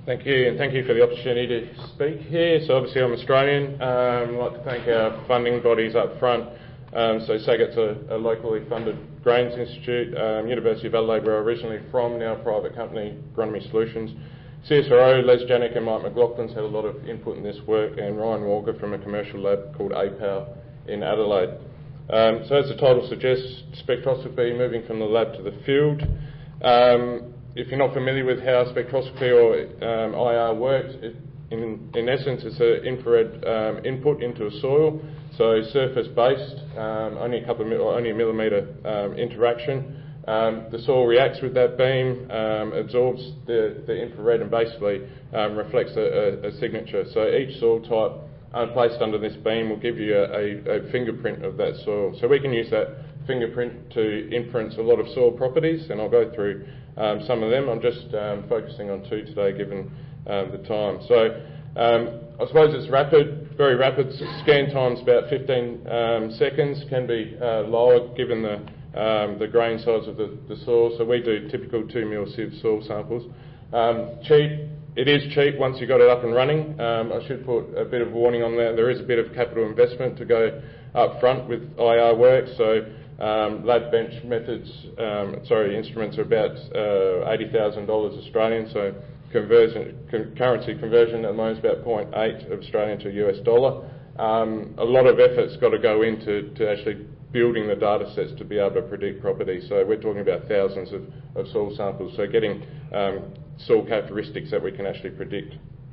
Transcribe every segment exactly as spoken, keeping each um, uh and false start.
Thank you, and thank you for the opportunity to speak here. So obviously I'm Australian. Um, I'd like to thank our funding bodies up front. Um, so SAGAT's a, a locally funded Grains Institute, um, University of Adelaide, where I'm originally from, now a private company, Agronomy Solutions. C S R O, Les Janik and Mike McLaughlin's had a lot of input in this work, and Ryan Walker from a commercial lab called A P A U in Adelaide. Um, so as the title suggests, spectroscopy, moving from the lab to the field. Um, if you're not familiar with how spectroscopy or um, I R works, it, in, in essence it's an infrared um, input into a soil, so surface-based, um, only a couple of or only a millimetre um, interaction. Um, the soil reacts with that beam, um, absorbs the, the infrared and basically um, reflects a, a, a signature. So each soil type uh, placed under this beam will give you a, a, a fingerprint of that soil. So we can use that fingerprint to inference a lot of soil properties, and I'll go through um, some of them. I'm just um, focusing on two today given um, the time. So um, I suppose it's rapid, very rapid. Scan time's about fifteen um, seconds, can be uh, lower given the Um, the grain size of the, the soil, so we do typical two mil sieve soil samples. Um, cheap, it is cheap once you've got it up and running. Um, I should put a bit of warning on that. There is a bit of capital investment to go up front with I R work, so um, lab bench methods, um, sorry, instruments are about uh, eighty thousand dollars Australian, so conversion, con- currency conversion at the moment is about zero point eight Australian to U S dollar. Um, a lot of effort's got to go into to actually building the data sets to be able to predict properties. So we're talking about thousands of, of soil samples, so getting um, soil characteristics that we can actually predict.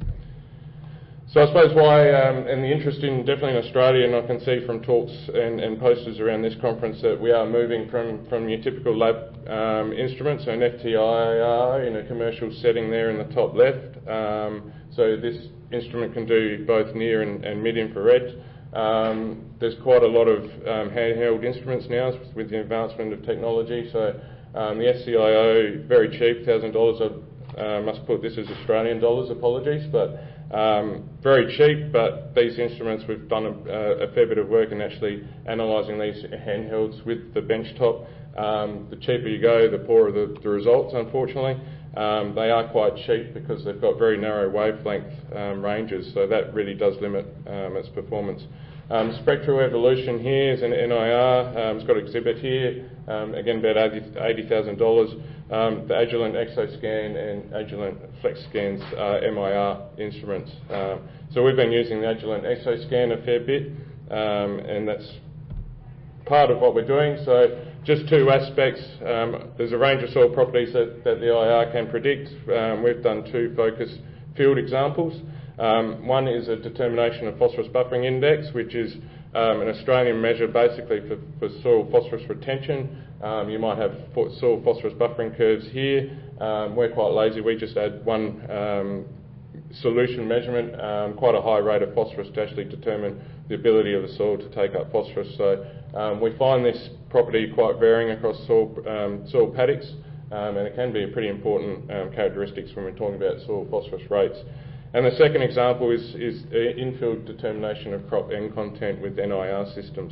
So I suppose why, um, and the interest in definitely in Australia, and I can see from talks and, and posters around this conference that we are moving from, from your typical lab um, instruments, so an F T I R in a commercial setting there in the top left. Um, so this instrument can do both near and, and mid-infrared. Um, there's quite a lot of um, handheld instruments now with the advancement of technology. So um, the S C I O, very cheap, one thousand dollars. I uh, must put this as Australian dollars, apologies, but um, very cheap. But these instruments, we've done a, a fair bit of work in actually analysing these handhelds with the benchtop. Um, the cheaper you go, the poorer the, the results, unfortunately. Um, they are quite cheap because they've got very narrow wavelength um, ranges, so that really does limit um, its performance. Um, spectral evolution here is an N I R. Um, it's got an exhibit here, um, again about eighty thousand dollars. Um, the Agilent ExoScan and Agilent FlexScans are M I R instruments. Um, so we've been using the Agilent ExoScan a fair bit, um, and that's part of what we're doing. So just two aspects. Um, there's a range of soil properties that, that the I R can predict. Um, we've done two focus field examples. Um, one is a determination of phosphorus buffering index, which is um, an Australian measure basically for, for soil phosphorus retention. Um, you might have soil phosphorus buffering curves here. Um, we're quite lazy. We just add one um, solution measurement, um, quite a high rate of phosphorus to actually determine the ability of the soil to take up phosphorus. So um, we find this property quite varying across soil, um, soil paddocks, um, and it can be a pretty important um, characteristics when we're talking about soil phosphorus rates. And the second example is, is in-field determination of crop N content with N I R systems.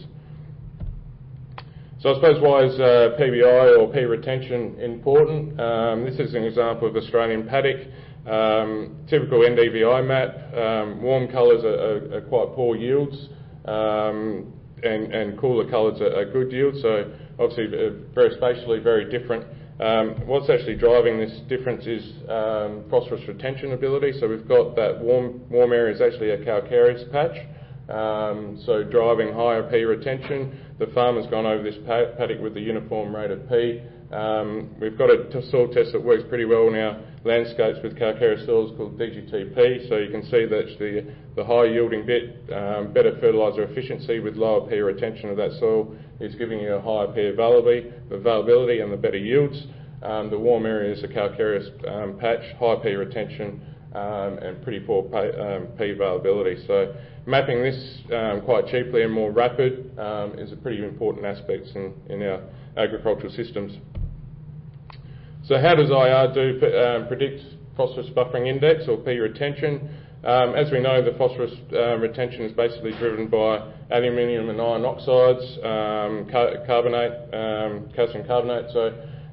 So I suppose why is uh, P B I or P retention important? Um, this is an example of Australian paddock. Um, typical N D V I map, um, warm colours are, are, are quite poor yields, um, and, and cooler colours are, are good yields, so obviously very spatially very different. Um, what's actually driving this difference is um, phosphorus retention ability. So we've got that warm warm area is actually a calcareous patch, um, so driving higher P retention. The farmer's gone over this paddock with the uniform rate of P. Um, we've got a t- soil test that works pretty well in our landscapes with calcareous soils called D G T P, so you can see that the, the high yielding bit, um, better fertiliser efficiency with lower P retention of that soil is giving you a higher P availability, availability and the better yields. Um, the warm area is a calcareous um, patch, high P retention um, and pretty poor P, um, P availability. So mapping this um, quite cheaply and more rapid um, is a pretty important aspect in, in our agricultural systems. So how does I R do um, predict phosphorus buffering index or P retention? Um, as we know, the phosphorus uh, retention is basically driven by aluminium and iron oxides, um, car- carbonate, um, calcium carbonate. So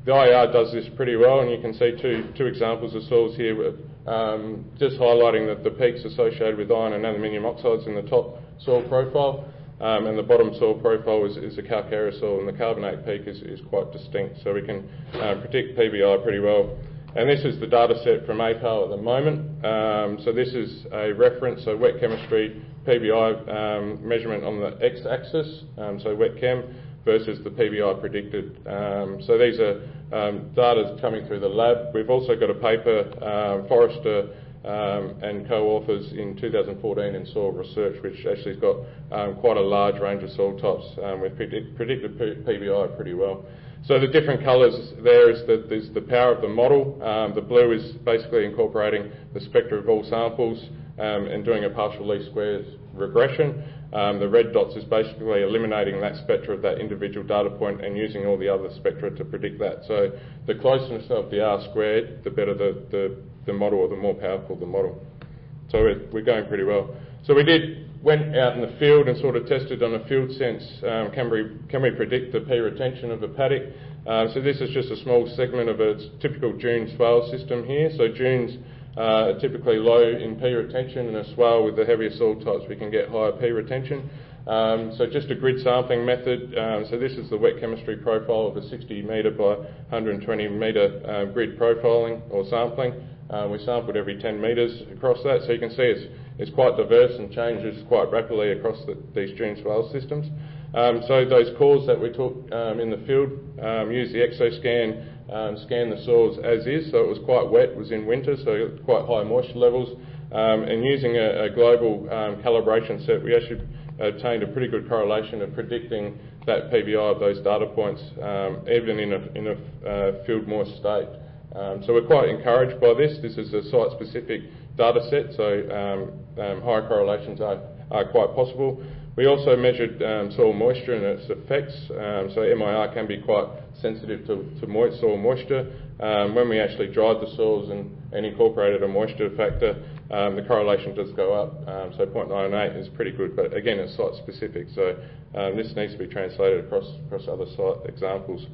the I R does this pretty well, and you can see two, two examples of soils here, with, um, just highlighting the, the peaks associated with iron and aluminium oxides in the top soil profile, um, and the bottom soil profile is, is a calcareous soil, and the carbonate peak is, is quite distinct, so we can uh, predict P B I pretty well. And this is the data set from A P A L at the moment. Um, so this is a reference, so wet chemistry P B I um, measurement on the x-axis, um, so wet chem, versus the P B I predicted. Um, so these are um, data coming through the lab. We've also got a paper, um, Forrester um, and co-authors in two thousand fourteen in Soil Research, which actually has got um, quite a large range of soil types. Um, we've predict, predicted P B I pretty well. So the different colours there is the, there's the power of the model. Um, the blue is basically incorporating the spectra of all samples um, and doing a partial least squares regression. Um, the red dots is basically eliminating that spectra of that individual data point and using all the other spectra to predict that. So the closeness of the R squared, the better the, the, the model, or the more powerful the model. So we're, we're going pretty well. So we did went out in the field and sort of tested on a field sense, um, can, we, can we predict the P retention of a paddock? Uh, so this is just a small segment of a typical dune swale system here. So dunes uh, are typically low in P retention, and a swale with the heavier soil types we can get higher P retention. Um, so just a grid sampling method. Um, so this is the wet chemistry profile of a sixty metre by one hundred twenty metre uh, grid profiling or sampling. Uh, we sampled every ten metres across that, so you can see it's, it's quite diverse and changes quite rapidly across the, these dune swale systems. Um, so those cores that we took um, in the field, um, used the ExoScan, um, scanned the soils as is, so it was quite wet, it was in winter, so quite high moisture levels, um, and using a, a global um, calibration set, we actually obtained a pretty good correlation of predicting that P B I of those data points, um, even in a, in a uh, field moist state. Um, so we're quite encouraged by this. This is a site-specific data set, so um, um, high correlations are, are quite possible. We also measured um, soil moisture and its effects, um, so M I R can be quite sensitive to, to moist soil moisture. Um, when we actually dried the soils and, and incorporated a moisture factor, um, the correlation does go up, um, so zero point nine eight is pretty good, but again it's site-specific, so um, this needs to be translated across, across other site examples.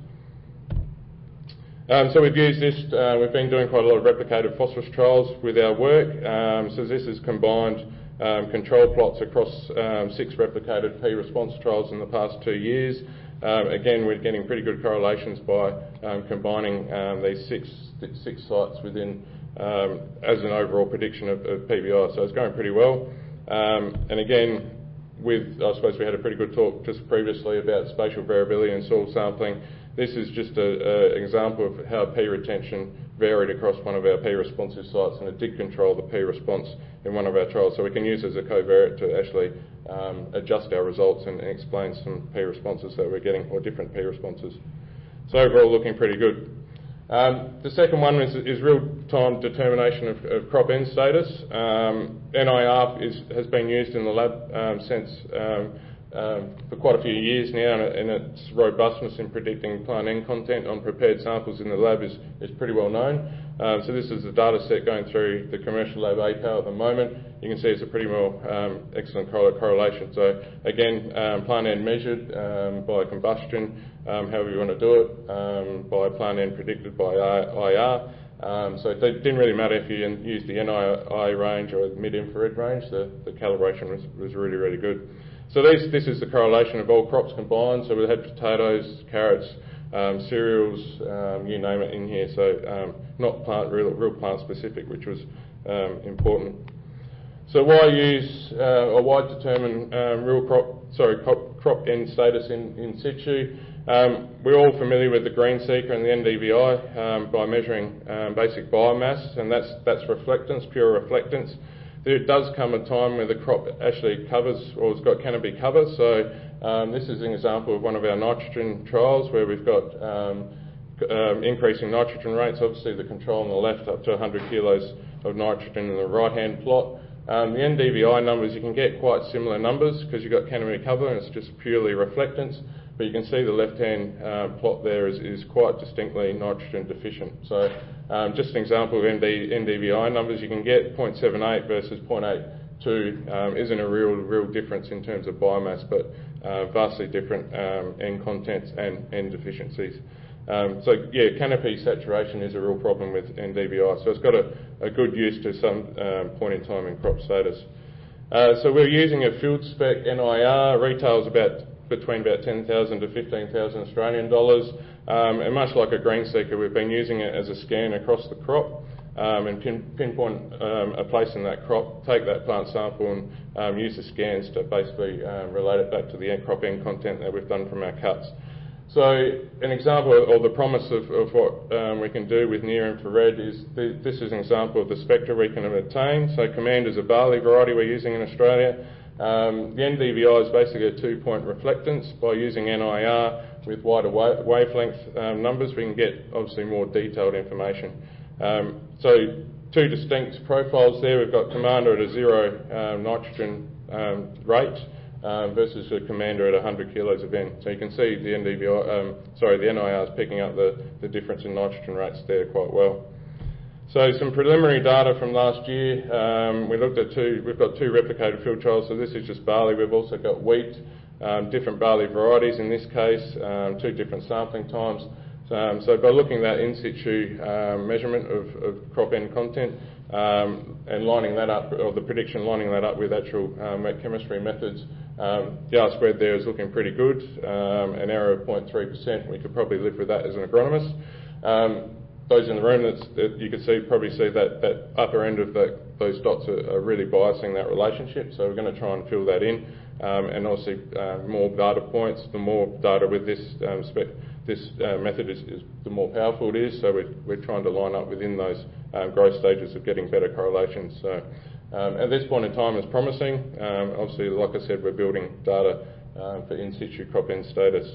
Um, so we've used this, uh, we've been doing quite a lot of replicated phosphorus trials with our work, um, so this is combined um, control plots across um, six replicated P response trials in the past two years. Um, again, we're getting pretty good correlations by um, combining um, these six, six sites within um, as an overall prediction of, of P B I, so it's going pretty well. Um, and again, with, I suppose we had a pretty good talk just previously about spatial variability in soil sampling. This is just an example of how P retention varied across one of our P responsive sites, and it did control the P response in one of our trials. So we can use it as a covariate to actually um, adjust our results and, and explain some P responses that we're getting, or different P responses. So overall, looking pretty good. Um, the second one is, is real-time determination of, of crop end status. Um, N I R is, has been used in the lab um, since um, um, for quite a few years now, and, and its robustness in predicting plant end content on prepared samples in the lab is, is pretty well known. Um, so this is the data set going through the commercial lab A P A L at the moment. You can see it's a pretty well um, excellent correlation. So again, um, plant end measured um, by combustion, um, however you want to do it, um, by plant end predicted by I R. Um, so it didn't really matter if you used the N I I range or the mid-infrared range, the, the calibration was, was really, really good. So these, this is the correlation of all crops combined. So we had potatoes, carrots, um, cereals, um, you name it in here. So um, not plant, real, real plant specific, which was um, important. So why use uh, or why determine um, real crop, sorry, crop, crop end status in, in situ? Um, we're all familiar with the GreenSeeker and the N D V I um, by measuring um, basic biomass, and that's that's reflectance, pure reflectance. There does come a time where the crop actually covers, or has got canopy cover. So um, this is an example of one of our nitrogen trials where we've got um, um, increasing nitrogen rates. Obviously, the control on the left up to one hundred kilos of nitrogen in the right-hand plot. Um, the N D V I numbers, you can get quite similar numbers because you've got canopy cover and it's just purely reflectance. But you can see the left-hand uh, plot there is, is quite distinctly nitrogen deficient. So um, just an example of N D V I numbers, you can get zero point seven eight versus zero point eight two um, isn't a real real difference in terms of biomass, but uh, vastly different um, N contents and N deficiencies. Um, so yeah, canopy saturation is a real problem with N D V I. So it's got a, a good use to some um, point in time in crop status. Uh, so we're using a field spec N I R. Retails about between about ten thousand to fifteen thousand Australian dollars. Um, and much like a green seeker, we've been using it as a scan across the crop um, and pin, pinpoint um, a place in that crop, take that plant sample and um, use the scans to basically um, relate it back to the crop end content that we've done from our cuts. So an example, or the promise of, of what um, we can do with near-infrared is, the, this is an example of the spectra we can obtain. So Commander's a barley variety we're using in Australia. Um, the N D V I is basically a two-point reflectance. By using N I R with wider wa wavelength um, numbers, we can get obviously more detailed information. Um, so two distinct profiles there. We've got Commander at a zero um, nitrogen um, rate um, versus a Commander at one hundred kilos of N. So you can see the N D V I, um, sorry, the N I R is picking up the, the difference in nitrogen rates there quite well. So some preliminary data from last year. Um, we looked at two, we've got two replicated field trials, so this is just barley. We've also got wheat, um, different barley varieties in this case, um, two different sampling times. Um, so by looking at that in situ um, measurement of, of crop end content um, and lining that up, or the prediction lining that up with actual um, chemistry methods, um, the R squared there is looking pretty good, um, an error of zero point three percent. We could probably live with that as an agronomist. Um, Those in the room, that's, that you can see probably see that, that upper end of the, those dots are, are really biasing that relationship. So we're going to try and fill that in, um, and obviously uh, more data points. The more data with this um, spec, this uh, method is, is the more powerful it is. So we're, we're trying to line up within those um, growth stages of getting better correlations. So um, at this point in time, it's promising. Um, obviously, like I said, we're building data um, for in situ crop end status.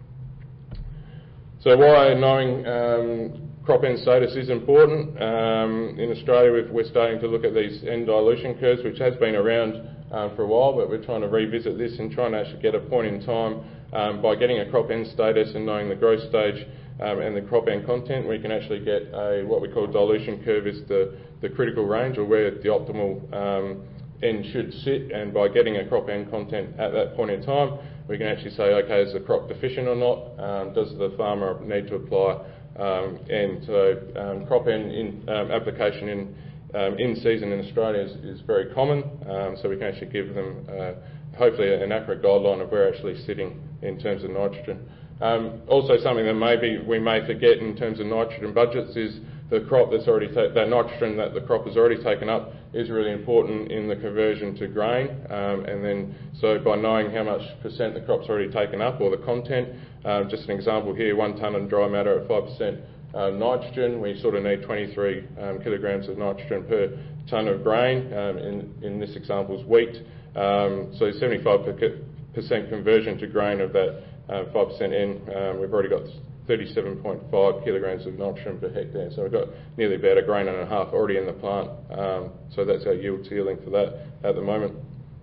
So why knowing um, crop end status is important. Um, in Australia, we've, we're starting to look at these end dilution curves, which has been around um, for a while, but we're trying to revisit this and trying to actually get a point in time um, by getting a crop end status and knowing the growth stage um, and the crop end content. We can actually get a what we call dilution curve is the, the critical range, or where the optimal um, end should sit, and by getting a crop end content at that point in time, we can actually say, okay, is the crop deficient or not? Um, does the farmer need to apply Um, and so um, crop end in, um, application in um, in season in Australia is, is very common, um, so we can actually give them uh, hopefully an accurate guideline of where we're actually sitting in terms of nitrogen. Um, also, something that maybe we may forget in terms of nitrogen budgets is the crop that's already ta that nitrogen that the crop has already taken up is really important in the conversion to grain, um, and then so by knowing how much percent the crop's already taken up, or the content, um, just an example here, one tonne of dry matter at five percent uh, nitrogen, we sort of need twenty-three um, kilograms of nitrogen per tonne of grain. Um, in, in this example is wheat, um, so seventy-five percent conversion to grain of that uh, five percent N, um, we've already got thirty-seven point five kilograms of nitrogen per hectare. So we've got nearly about a grain and a half already in the plant. Um, so that's our yield ceiling for that at the moment.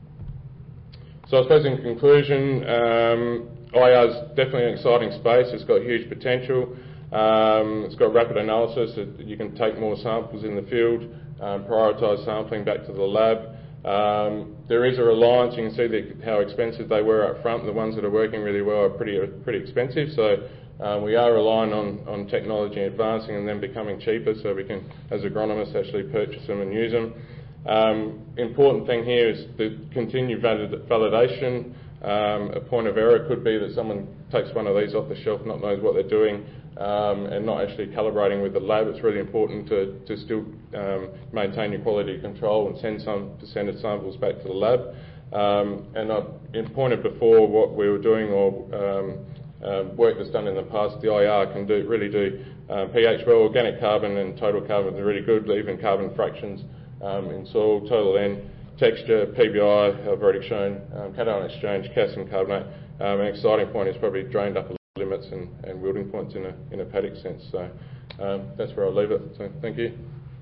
So I suppose in conclusion, um, I R is definitely an exciting space. It's got huge potential. Um, it's got rapid analysis. It, you can take more samples in the field, um, prioritise sampling back to the lab. Um, there is a reliance. You can see the, how expensive they were up front. The ones that are working really well are pretty pretty expensive. So uh, we are relying on, on technology advancing and then becoming cheaper, so we can, as agronomists, actually purchase them and use them. Um, important thing here is the continued valid validation. Um, a point of error could be that someone takes one of these off the shelf, not knows what they're doing, um, and not actually calibrating with the lab. It's really important to, to still um, maintain your quality control and send some percentage samples back to the lab. Um, and I pointed before what we were doing, or um, uh, work that's done in the past. The I R can do really do uh, pH well. Organic carbon and total carbon are really good, even carbon fractions um, in soil, total N. Texture, P B I, I've already shown, um, cation exchange, calcium carbonate. Um, an exciting point is probably drained upper limits and, and wielding points in a, in a paddock sense. So um, that's where I'll leave it. So thank you.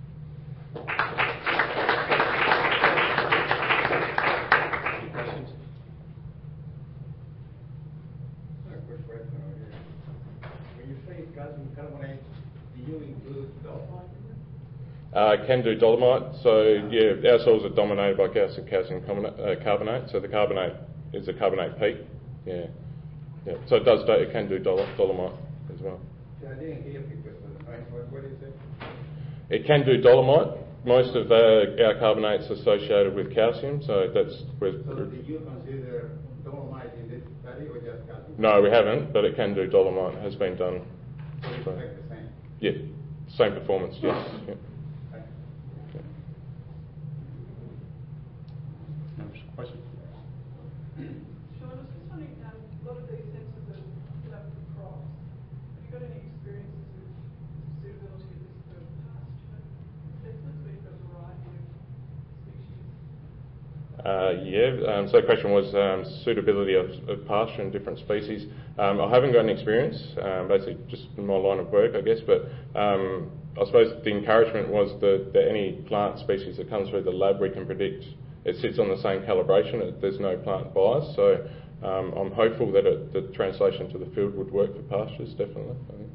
Any questions? A quick question over here. When you say calcium carbonate, do you include dolomite? Uh, can do dolomite. So yeah, our soils are dominated by calcium, calcium carbonate, uh, carbonate. So the carbonate is a carbonate peat. Yeah, yeah. So it does. It can do dol dolomite as well. So I didn't hear because of the, right, what, what is it? It can do dolomite. Most of uh, our carbonates associated with calcium, so that's with. So did you consider dolomite in this study or just calcium? No, we haven't, but it can do dolomite. It has been done. So it's So, like the same? yeah, same performance. Yes. Yeah. Question? Sean, I was just wondering, um, a lot of these sensors are set up for crops. Have you got any experiences with suitability of this for pasture assessments where you've got a variety of species? Uh, yeah, um, so the question was um, suitability of, of pasture and different species. Um, I haven't got any experience, um, basically just in my line of work, I guess, but um, I suppose the encouragement was that, that any plant species that comes through the lab we can predict. It sits on the same calibration, it, there's no plant bias, so um, I'm hopeful that it, the translation to the field would work for pastures, definitely, I think.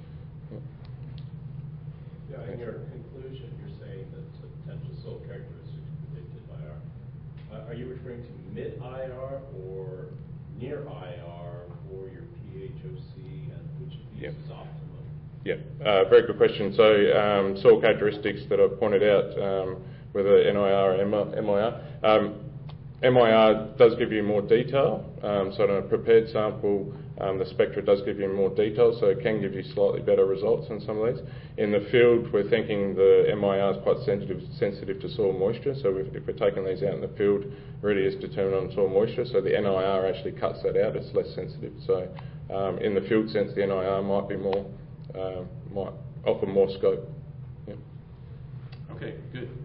Yeah, in your conclusion, you're saying that potential soil characteristics predicted by R. Uh, are you referring to mid-I R or near-I R for your P H O C, and which of these Yep. is optimum? Yeah, uh, very good question. So um, soil characteristics that I've pointed out, um, whether N I R or M I R. Um, M I R does give you more detail, um, so on a prepared sample, um, the spectra does give you more detail, so it can give you slightly better results in some of these. In the field, we're thinking the M I R is quite sensitive, sensitive to soil moisture, so if, if we're taking these out in the field, it really is determined on soil moisture, so the N I R actually cuts that out, it's less sensitive. So um, in the field sense, the N I R might be more, uh, might offer more scope. Yeah. Okay, good.